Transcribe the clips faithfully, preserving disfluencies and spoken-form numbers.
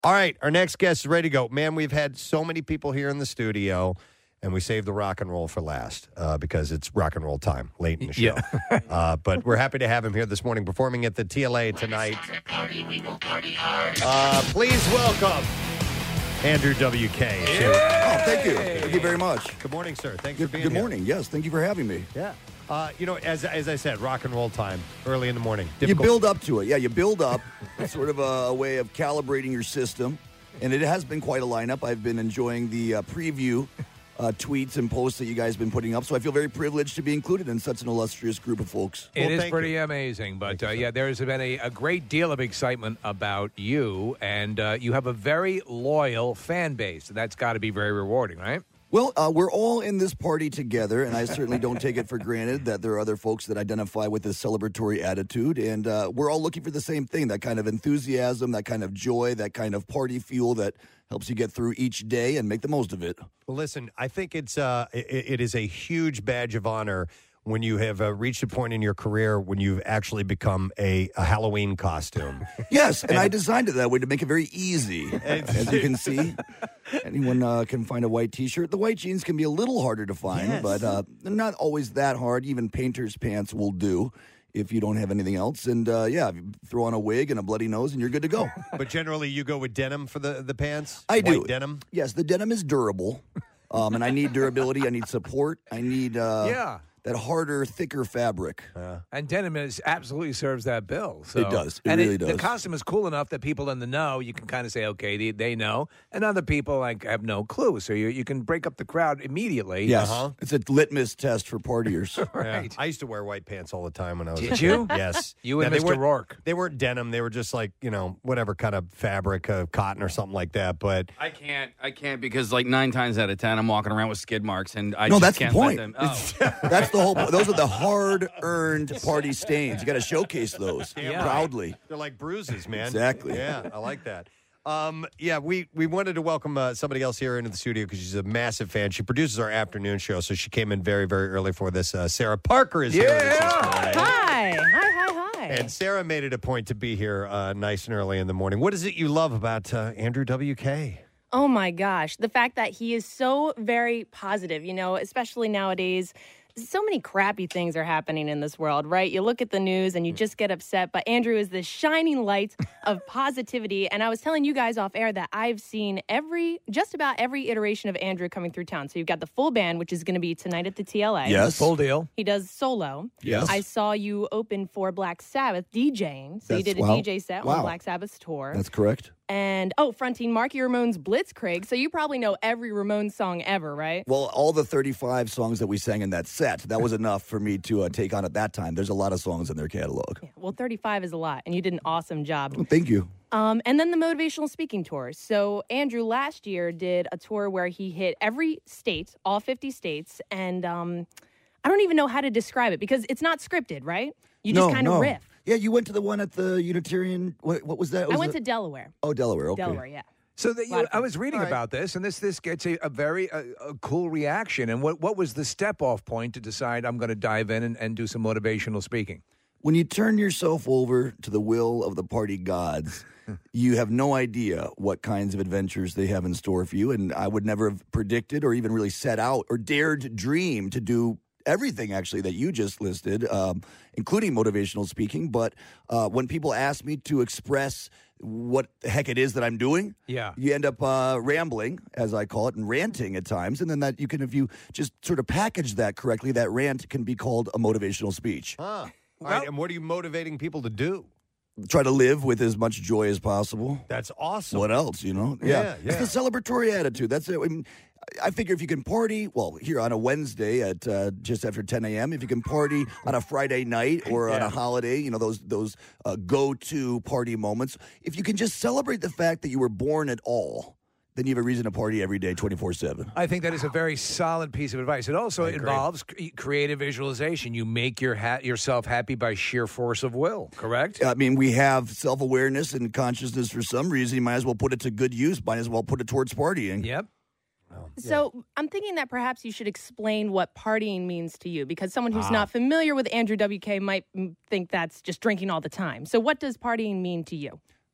All right, our next guest is ready to go. Man, we've had so many people here in the studio, and we saved the rock and roll for last uh, because it's rock and roll time late in the show. Yeah. uh, but we're happy to have him here this morning performing at the T L A tonight. Party, we will party hard. Uh, please welcome Andrew W K. Oh, thank you. Thank you very much. Good morning, sir. Thanks Good, for being good here. morning. Yes, thank you for having me. Yeah. Uh, you know, as as I said, rock and roll time, early in the morning. You Difficult- build up to it. Yeah, you build up. It's sort of a, a way of calibrating your system. And it has been quite a lineup. I've been enjoying the uh, preview uh, tweets and posts that you guys have been putting up. So I feel very privileged to be included in such an illustrious group of folks. It Well, is thank pretty you. amazing. But, uh, yeah, there's been a, a great deal of excitement about you, and uh, you have a very loyal fan base. That's got to be very rewarding, right? Well, uh, we're all in this party together, and I certainly don't take it for granted that there are other folks that identify with this celebratory attitude. And uh, we're all looking for the same thing, that kind of enthusiasm, that kind of joy, that kind of party fuel that helps you get through each day and make the most of it. Well, listen, I think it's uh, it, it is a huge badge of honor when you have uh, reached a point in your career when you've actually become a, a Halloween costume. Yes, and I designed it that way to make it very easy. As you can see, anyone uh, can find a white T-shirt. The white jeans can be a little harder to find, Yes. but uh, they're not always that hard. Even painter's pants will do if you don't have anything else. And, uh, yeah, you throw on a wig and a bloody nose, and you're good to go. But generally, you go with denim for the, the pants? I do. White denim? Yes, the denim is durable, um, and I need durability. I need support. I need uh, Yeah. that harder, thicker fabric. And denim is absolutely serves that bill. So. It does. It and really The does. costume is cool enough that people in the know, you can kind of say, okay, they, they know. And other people like have no clue. So you, you can break up the crowd immediately. Yes, Uh-huh. it's a litmus test for partiers. Right. Yeah. I used to wear white pants all the time when I was Did a kid. you? Yes. You and they Mister weren't- Rourke. They weren't denim. They were just like, you know, whatever kind of fabric, uh, cotton or something like that. But I can't. I can't because like nine times out of ten, I'm walking around with skid marks, and I No, just that's the can't point. let them. Oh. That's the whole. Those are the hard-earned party stains. You got to showcase those Yeah. proudly. they're like bruises, man. Exactly. Yeah, I like that. Um, yeah, we, we wanted to welcome uh, somebody else here into the studio because she's a massive fan. She produces our afternoon show, so she came in very, very early for this. Uh, Sarah Parker is here with us this morning. Hi. Hi, hi, hi. And Sarah made it a point to be here uh, nice and early in the morning. What is it you love about uh, Andrew W K? Oh my gosh, the fact that he is so very positive, you know, especially nowadays. So many crappy things are happening in this world, right? You look at the news and you just get upset, but Andrew is the shining light of positivity. And I was telling you guys off air that I've seen every, just about every iteration of Andrew coming through town. So you've got the full band, which is going to be tonight at the T L A. Yes. Full deal. He does solo. Yes. I saw you open for Black Sabbath DJing. So you That's- did a wow. D J set Wow. on Black Sabbath's tour. That's correct. And, oh, fronting Marky Ramone's Blitzkrieg. So you probably know every Ramones song ever, right? Well, all the thirty-five songs that we sang in that set, that was enough for me to uh, take on at that time. There's a lot of songs in their catalog. Yeah, well, thirty-five is a lot, and you did an awesome job. Well, thank you. Um, and then the motivational speaking tour. So Andrew last year did a tour where he hit every state, all fifty states, and um, I don't even know how to describe it because it's not scripted, right? You just no, kind of no. riff. Yeah, you went to the one at the Unitarian. What, what was that? Was I went it- to Delaware. Oh, Delaware. Okay. Delaware, yeah. So that Lot you, of I was reading All right. about this, and this this gets a, a very a, a cool reaction. And what, what was the step-off point to decide I'm going to dive in and, and do some motivational speaking? When you turn yourself over to the will of the party gods, you have no idea what kinds of adventures they have in store for you. And I would never have predicted or even really set out or dared dream to do everything, actually, that you just listed, um, including motivational speaking. But uh, when people ask me to express what the heck it is that I'm doing, Yeah. you end up uh, rambling, as I call it, and ranting at times. And then that you can, if you just sort of package that correctly, that rant can be called a motivational speech. Huh. All right, and what are you motivating people to do? Try to live with as much joy as possible. That's awesome. What else, you know? Yeah, yeah. It's the celebratory attitude. That's it. I mean, I figure if you can party, well, here on a Wednesday at uh, just after ten a.m., if you can party on a Friday night or on Yeah. a holiday, you know, those those uh, go-to party moments, if you can just celebrate the fact that you were born at all, then you have a reason to party every day, twenty-four seven. I think that is a very solid piece of advice. It also agree. involves cre- creative visualization. You make your ha- yourself happy by sheer force of will, correct? I mean, we have self-awareness and consciousness for some reason. You might as well put it to good use. Might as well put it towards partying. Yep. So I'm thinking that perhaps you should explain what partying means to you because someone who's not familiar with Andrew W K might mm, think that's just drinking all the time. So what does partying mean to you?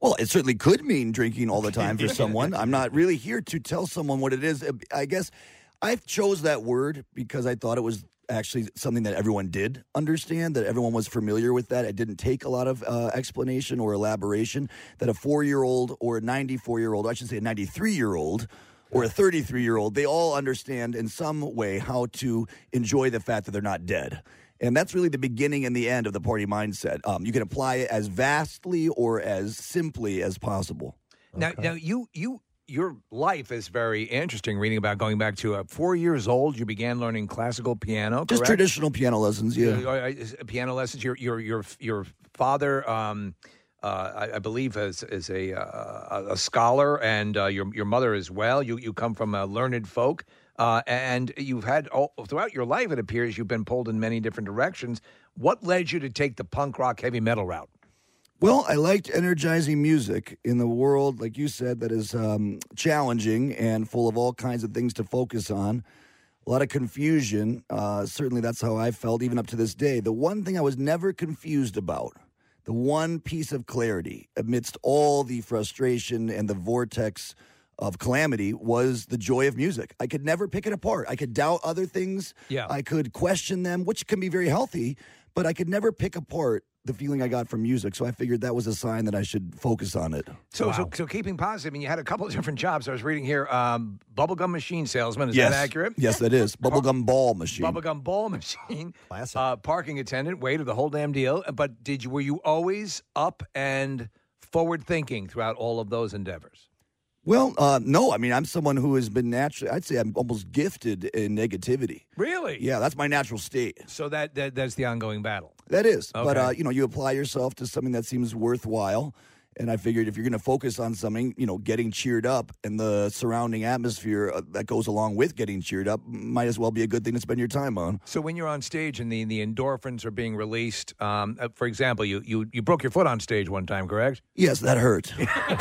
Well, it certainly could mean drinking all the time for someone. I'm not really here to tell someone what it is. I guess I chose that word because I thought it was actually something that everyone did understand, that everyone was familiar with that. It didn't take a lot of uh, explanation or elaboration, that a four-year-old or a ninety-four-year-old, I should say a ninety-three-year-old or a thirty-three-year-old, they all understand in some way how to enjoy the fact that they're not dead. And that's really the beginning and the end of the party mindset. Um, you can apply it as vastly or as simply as possible. Now, now you you your life is very interesting. Reading about going back to uh, four years old, you began learning classical piano. Just correct? traditional piano lessons, yeah. Uh, uh, piano lessons. Your your your your father, um, uh, I, I believe, is is a uh, a scholar, and uh, your your mother as well. You you come from a learned folk. Uh, and you've had, all, throughout your life, it appears, you've been pulled in many different directions. What led you to take the punk rock heavy metal route? Well, I liked energizing music in the world, like you said, that is um, challenging and full of all kinds of things to focus on. A lot of confusion. Uh, certainly that's how I felt, even up to this day. The one thing I was never confused about, the one piece of clarity amidst all the frustration and the vortex of calamity, was the joy of music. I could never pick it apart. I could doubt other things. Yeah. I could question them, which can be very healthy, but I could never pick apart the feeling I got from music. So I figured that was a sign that I should focus on it. So, wow. so, so keeping positive, and you had a couple of different jobs. I was reading here, um, bubblegum machine salesman. Is yes. that accurate? Yes, that is. Bubblegum ball machine. Bubblegum ball machine. Classic. Uh, parking attendant, waiter, the whole damn deal. But did you were you always up and forward thinking throughout all of those endeavors? Well, uh, no. I mean, I'm someone who has been naturally, I'd say I'm almost gifted in negativity. Really? Yeah, that's my natural state. So that, that that's the ongoing battle. That is. Okay. But, uh, you know, you apply yourself to something that seems worthwhile. And I figured if you're going to focus on something, you know, getting cheered up and the surrounding atmosphere uh, that goes along with getting cheered up might as well be a good thing to spend your time on. So when you're on stage and the, the endorphins are being released, um, uh, for example, you, you, you broke your foot on stage one time, correct? Yes, that hurt.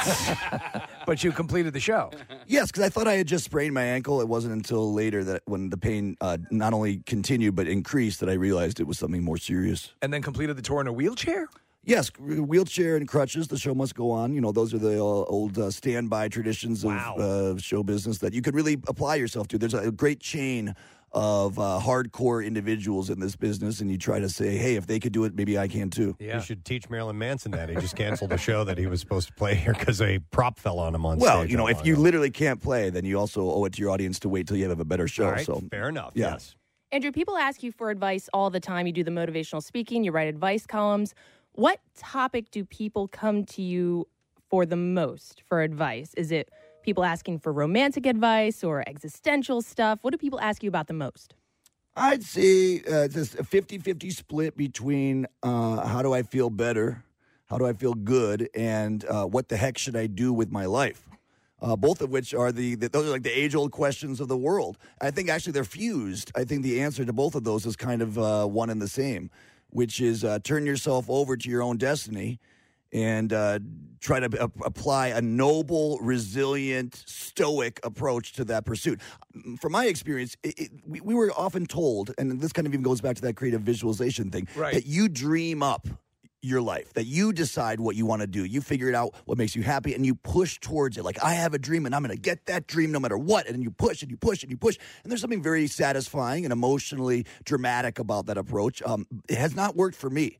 But you completed the show. Yes, because I thought I had just sprained my ankle. It wasn't until later that when the pain uh, not only continued but increased that I realized it was something more serious. And then completed the tour in a wheelchair? Yes, wheelchair and crutches. The show must go on. You know, those are the uh, old uh, standby traditions of Wow. uh, show business that you could really apply yourself to. There's a great chain of uh, hardcore individuals in this business, and you try to say, hey, if they could do it, maybe I can too. Yeah. You should teach Marilyn Manson that. He just canceled a show that he was supposed to play here because a prop fell on him on Well, stage. you know, not if long you ago. literally can't play, then you also owe it to your audience to wait till you have a better show. All right, So fair enough, Yeah. yes. Andrew, people ask you for advice all the time. You do the motivational speaking, you write advice columns. What topic do people come to you for the most for advice? Is it people asking for romantic advice or existential stuff? What do people ask you about the most? I'd say uh, it's a fifty-fifty split between uh, how do I feel better, how do I feel good, and uh, what the heck should I do with my life? Uh, both of which are the, the those are like the age-old questions of the world. I think actually they're fused. I think the answer to both of those is kind of uh, one and the same, which is uh, turn yourself over to your own destiny and uh, try to a- apply a noble, resilient, stoic approach to that pursuit. From my experience, it, it, we, we were often told, and this kind of even goes back to that creative visualization thing, Right. that you dream up your life, that you decide what you want to do. You figure it out, what makes you happy, and you push towards it. Like, I have a dream, and I'm going to get that dream no matter what. And then you push, and you push, and you push. And there's something very satisfying and emotionally dramatic about that approach. Um, it has not worked for me.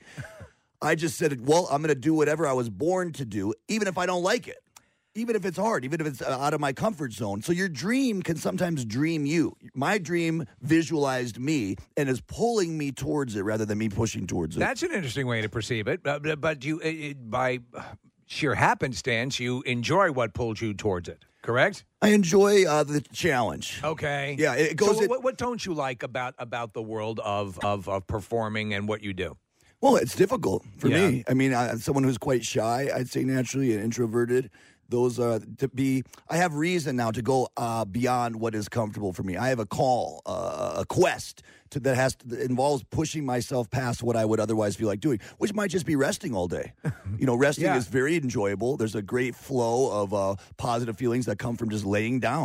I just said, well, I'm going to do whatever I was born to do, even if I don't like it. Even if it's hard, even if it's uh, out of my comfort zone. So your dream can sometimes dream you. My dream visualized me and is pulling me towards it rather than me pushing towards it. That's an interesting way to perceive it. Uh, but but you, it, it, by sheer happenstance, you enjoy what pulled you towards it, correct? I enjoy uh, the challenge. Okay. Yeah, it goes. So it- what, what don't you like about, about the world of, of, of performing and what you do? Well, it's difficult for Yeah. me. I mean, I, someone who's quite shy, I'd say naturally, and introverted. Those are to be. I have reason now to go uh, beyond what is comfortable for me. I have a call, uh, a quest to, that has to, that involves pushing myself past what I would otherwise feel like doing, which might just be resting all day. You know, resting Yeah. is very enjoyable. There's a great flow of uh, positive feelings that come from just laying down.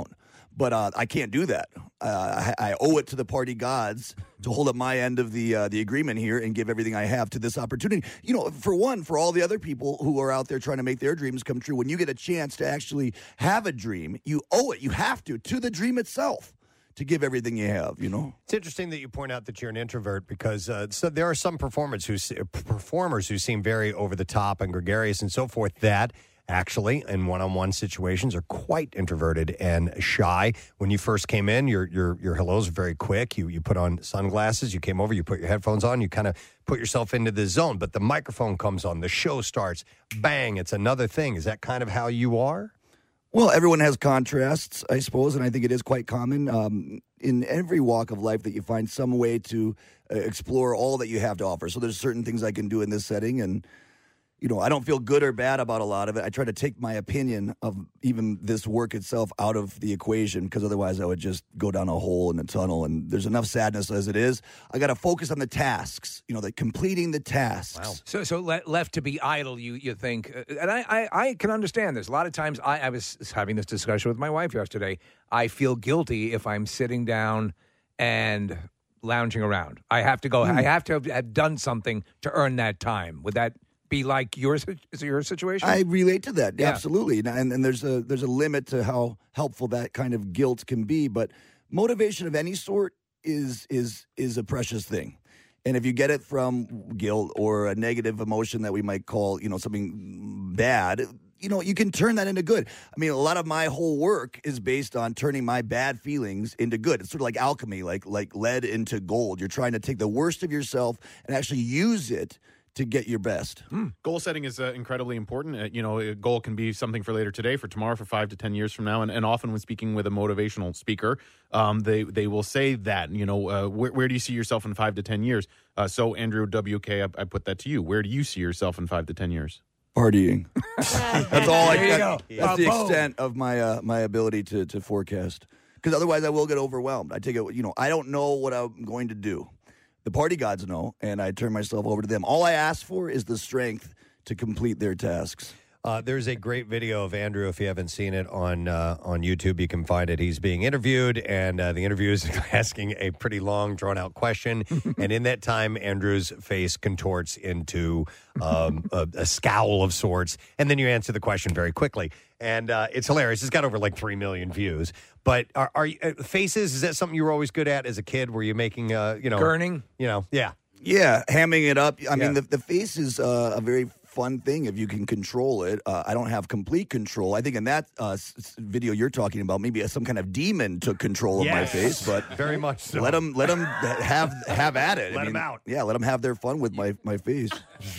But uh, I can't do that. Uh, I, I owe it to the party gods to hold up my end of the uh, the agreement here and give everything I have to this opportunity. You know, for one, for all the other people who are out there trying to make their dreams come true, when you get a chance to actually have a dream, you owe it. You have to, to the dream itself, to give everything you have, you know? It's interesting that you point out that you're an introvert because uh, so there are some performers who se- performers who seem very over the top and gregarious and so forth that actually in one-on-one situations are quite introverted and shy. When you first came in, your your your hellos were very quick. You you put on sunglasses, you came over, you put your headphones on, you kind of put yourself into the zone. But the microphone comes on, the show starts, bang, it's another thing. Is that kind of how you are? Well, everyone has contrasts, I suppose, and I think it is quite common um, in every walk of life that you find some way to uh, explore all that you have to offer. So there's certain things I can do in this setting, and you know, I don't feel good or bad about a lot of it. I try to take my opinion of even this work itself out of the equation because otherwise I would just go down a hole in a tunnel, and there's enough sadness as it is. I got to focus on the tasks, you know, the completing the tasks. Wow. So, so le- left to be idle, you you think, uh, and I, I, I can understand this. A lot of times, I, I was having this discussion with my wife yesterday. I feel guilty if I'm sitting down and lounging around. I have to go. Mm. I have to have, have done something to earn that time. Would that be like yours? Is it your situation? I relate to that, yeah. absolutely, and and there's a there's a limit to how helpful that kind of guilt can be. But motivation of any sort is is is a precious thing, and if you get it from guilt or a negative emotion that we might call, you know, something bad, you know, you can turn that into good. I mean, a lot of my whole work is based on turning my bad feelings into good. It's sort of like alchemy, like like lead into gold. You're trying to take the worst of yourself and actually use it to get your best. Mm. Goal setting is uh, incredibly important. Uh, you know, a goal can be something for later today, for tomorrow, for five to ten years from now. And, and often when speaking with a motivational speaker, um, they, they will say that, you know, uh, where, where do you see yourself in five to ten years? Uh, so, Andrew W K, I, I put that to you. Where do you see yourself in five to ten years? Partying. That's all I There can. you That's go. the Boom. extent of my uh, my ability to to forecast. Because otherwise, I will get overwhelmed. I take it. You know, I don't know what I'm going to do. The party gods know, and I turn myself over to them. All I ask for is the strength to complete their tasks. Uh, there's a great video of Andrew. If you haven't seen it on uh, on YouTube, you can find it. He's being interviewed, and uh, the interview is asking a pretty long, drawn-out question. And in that time, Andrew's face contorts into um, a, a scowl of sorts, and then you answer the question very quickly. And uh, it's hilarious. It's got over like three million views. But are, are you, uh, faces, is that something you were always good at as a kid? Were you making, uh, you know... Gurning? You know, yeah. Yeah, hamming it up. I Yeah. mean, the, the face is uh, a very fun thing if you can control it. Uh, I don't have complete control. I think in that uh, s- s- video you're talking about, maybe some kind of demon took control of my Yes. face. But Very much so. let them let them have have at it. Let I 'em mean, out. Yeah, let them have their fun with my my face.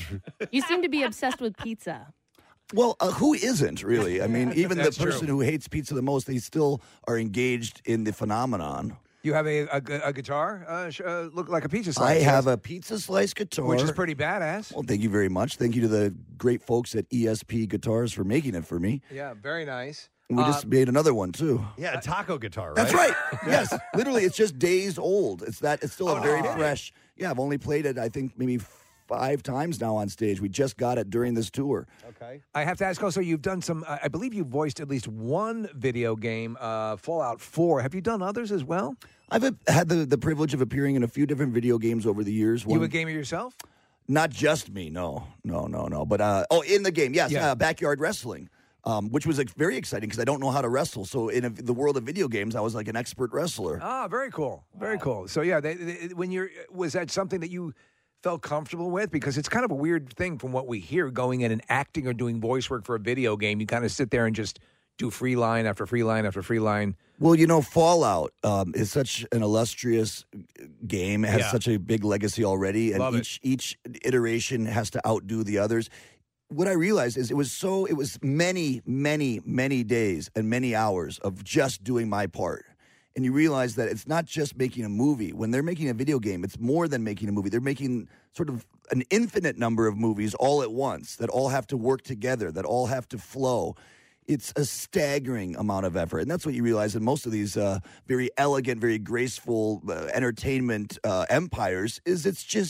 You seem to be obsessed with pizza. Well, uh, who isn't really? I mean, even the That's true. person who hates pizza the most, they still are engaged in the phenomenon. You have a, a, gu- a guitar, uh, sh- uh, look like a pizza I slice. have yes? a pizza slice guitar, which is pretty badass. Well, thank you very much. Thank you to the great folks at E S P Guitars for making it for me. Yeah, very nice. We Uh, just made another one too. Yeah, a taco guitar, right? That's right. Yes, literally, it's just days old. It's that. It's still a very no. fresh. Yeah, I've only played it. I think maybe five times now on stage. We just got it during this tour. Okay. I have to ask also, you've done some, I I believe you voiced at least one video game, uh, Fallout four. Have you done others as well? I've uh, had the, the privilege of appearing in a few different video games over the years. You One- a gamer yourself? Not just me, no, no, no, no. But uh, oh, in the game, yes, Yeah. uh, backyard wrestling, um, which was like, very exciting because I don't know how to wrestle. So in a, the world of video games, I was like an expert wrestler. Ah, very cool. Very cool. So yeah, they, they, when you're, was that something that you felt comfortable with? Because it's kind of a weird thing from what we hear going in and acting or doing voice work for a video game. You kind of sit there and just do free line after free line after free line. Well, you know, Fallout um, is such an illustrious game. It has Yeah. such a big legacy already, and Love it. each each iteration has to outdo the others. What I realized is it was so it was many, many, many days and many hours of just doing my part. And you realize that it's not just making a movie. When they're making a video game, it's more than making a movie. They're making sort of an infinite number of movies all at once that all have to work together, that all have to flow. It's a staggering amount of effort. And that's what you realize in most of these uh, very elegant, very graceful uh, entertainment uh, empires is it's just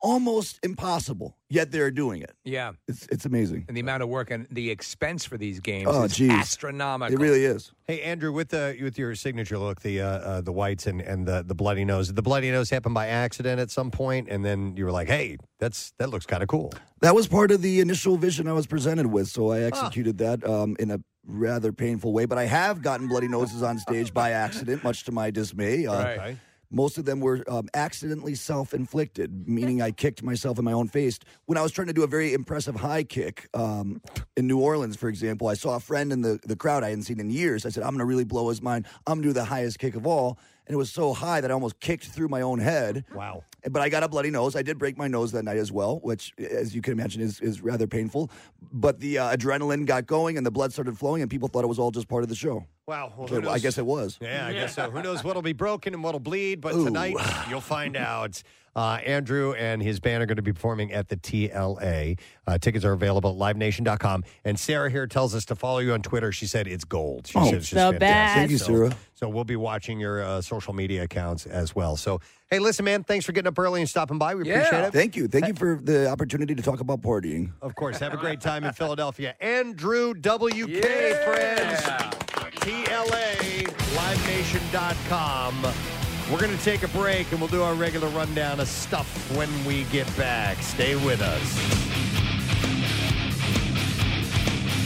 almost impossible, yet they're doing it. Yeah. It's it's amazing. And the amount of work and the expense for these games Oh, is geez. astronomical. It really is. Hey, Andrew, with the with your signature look, the uh, uh, the whites and, and the, the bloody nose, did the bloody nose happen by accident at some point, and then you were like, hey, that's that looks kind of cool. That was part of the initial vision I was presented with, so I executed that um, in a rather painful way. But I have gotten bloody noses on stage by accident, much to my dismay. Uh, Right. Most of them were um, accidentally self-inflicted, meaning I kicked myself in my own face. When I was trying to do a very impressive high kick um, in New Orleans, for example, I saw a friend in the, the crowd I hadn't seen in years. I said, I'm going to really blow his mind. I'm going to do the highest kick of all. And it was so high that I almost kicked through my own head. Wow. But I got a bloody nose. I did break my nose that night as well, which, as you can imagine, is, is rather painful. But the uh, adrenaline got going and the blood started flowing, and people thought it was all just part of the show. Wow. Well, So who I knows? guess it was. Yeah, I guess so. Who knows what'll be broken and what'll bleed? But Ooh. tonight you'll find out. Uh, Andrew and his band are going to be performing at the T L A. Uh, tickets are available at live nation dot com. And Sarah here tells us to follow you on Twitter. She said it's gold. She Oh, said it's just the fantastic. best. Thank you, So- Sarah. So we'll be watching your uh, social media accounts as well. So, hey, listen, man, thanks for getting up early and stopping by. We Yeah. appreciate it. Thank you. Thank you for the opportunity to talk about partying. Of course. Have a great time in Philadelphia. Andrew W K, Yeah. friends. T L A, live nation dot com. We're going to take a break, and we'll do our regular rundown of stuff when we get back. Stay with us.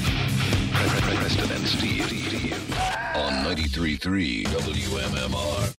Preston and Steve on ninety-three point three W M M R.